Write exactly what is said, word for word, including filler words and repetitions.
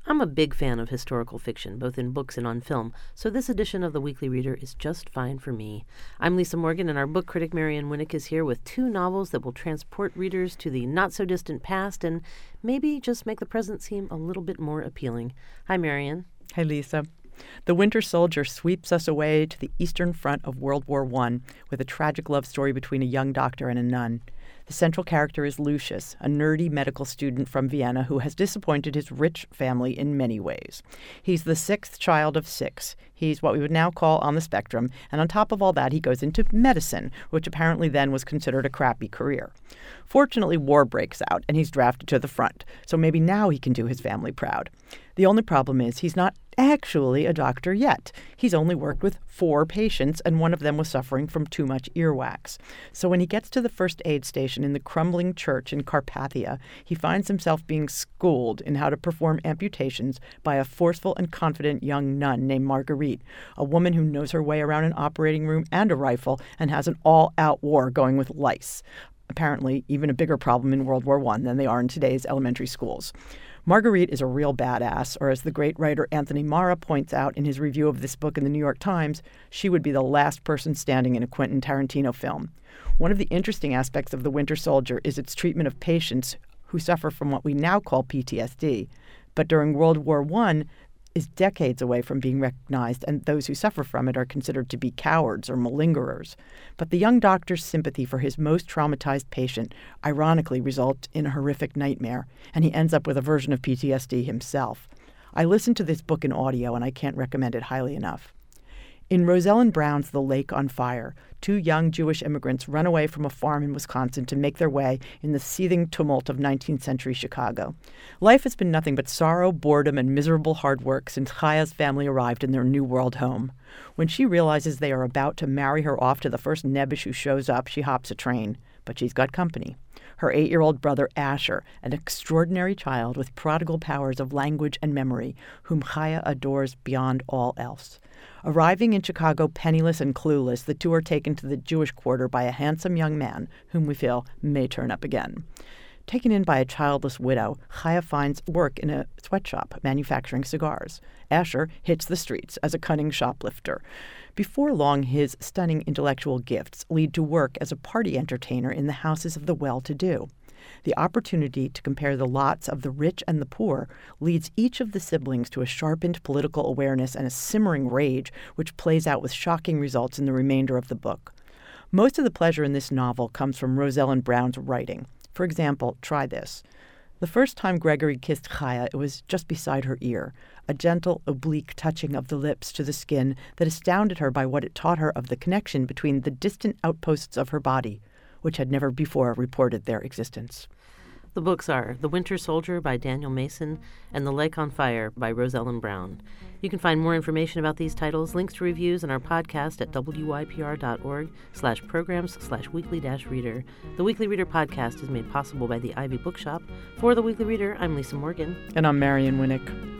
I'm a big fan of historical fiction, both in books and on film, so this edition of The Weekly Reader is just fine for me. I'm Lisa Morgan, and our book critic Marianne Winnick is here with two novels that will transport readers to the not-so-distant past and maybe just make the present seem a little bit more appealing. Hi, Marianne. Hi, Lisa. The Winter Soldier sweeps us away to the Eastern Front of World War One with a tragic love story between a young doctor and a nun. The central character is Lucius, a nerdy medical student from Vienna who has disappointed his rich family in many ways. He's the sixth child of six. He's what we would now call on the spectrum, and on top of all that, he goes into medicine, which apparently then was considered a crappy career. Fortunately, war breaks out, and he's drafted to the front, so maybe now he can do his family proud. The only problem is he's not actually a doctor yet. He's only worked with four patients, and one of them was suffering from too much earwax. So when he gets to the first aid station in the crumbling church in Carpathia, he finds himself being schooled in how to perform amputations by a forceful and confident young nun named Marguerite, a woman who knows her way around an operating room and a rifle and has an all-out war going with lice. Apparently, even a bigger problem in World War One than they are in today's elementary schools. Marguerite is a real badass, or as the great writer Anthony Marra points out in his review of this book in the New York Times, she would be the last person standing in a Quentin Tarantino film. One of the interesting aspects of The Winter Soldier is its treatment of patients who suffer from what we now call P T S D, but during World War One is decades away from being recognized, and those who suffer from it are considered to be cowards or malingerers. But the young doctor's sympathy for his most traumatized patient ironically results in a horrific nightmare, and he ends up with a version of P T S D himself. I listened to this book in audio, and I can't recommend it highly enough. In Rosellen Brown's The Lake on Fire, two young Jewish immigrants run away from a farm in Wisconsin to make their way in the seething tumult of nineteenth century Chicago. Life has been nothing but sorrow, boredom, and miserable hard work since Chaya's family arrived in their new world home. When she realizes they are about to marry her off to the first nebbish who shows up, she hops a train. But she's got company. Her eight-year-old brother Asher, an extraordinary child with prodigal powers of language and memory, whom Chaya adores beyond all else. Arriving in Chicago penniless and clueless, the two are taken to the Jewish quarter by a handsome young man, whom we feel may turn up again. Taken in by a childless widow, Chaya finds work in a sweatshop manufacturing cigars. Asher hits the streets as a cunning shoplifter. Before long, his stunning intellectual gifts lead to work as a party entertainer in the houses of the well-to-do. The opportunity to compare the lots of the rich and the poor leads each of the siblings to a sharpened political awareness and a simmering rage, which plays out with shocking results in the remainder of the book. Most of the pleasure in this novel comes from Rosellen Brown's writing. For example, try this. The first time Gregory kissed Chaya, it was just beside her ear, a gentle, oblique touching of the lips to the skin that astounded her by what it taught her of the connection between the distant outposts of her body, which had never before reported their existence. The books are The Winter Soldier by Daniel Mason and The Lake on Fire by Rosellen Brown. You can find more information about these titles, links to reviews, and our podcast at wypr.org slash programs slash weekly dash reader. The Weekly Reader podcast is made possible by the Ivy Bookshop. For The Weekly Reader, I'm Lisa Morgan. And I'm Marianne Winnick.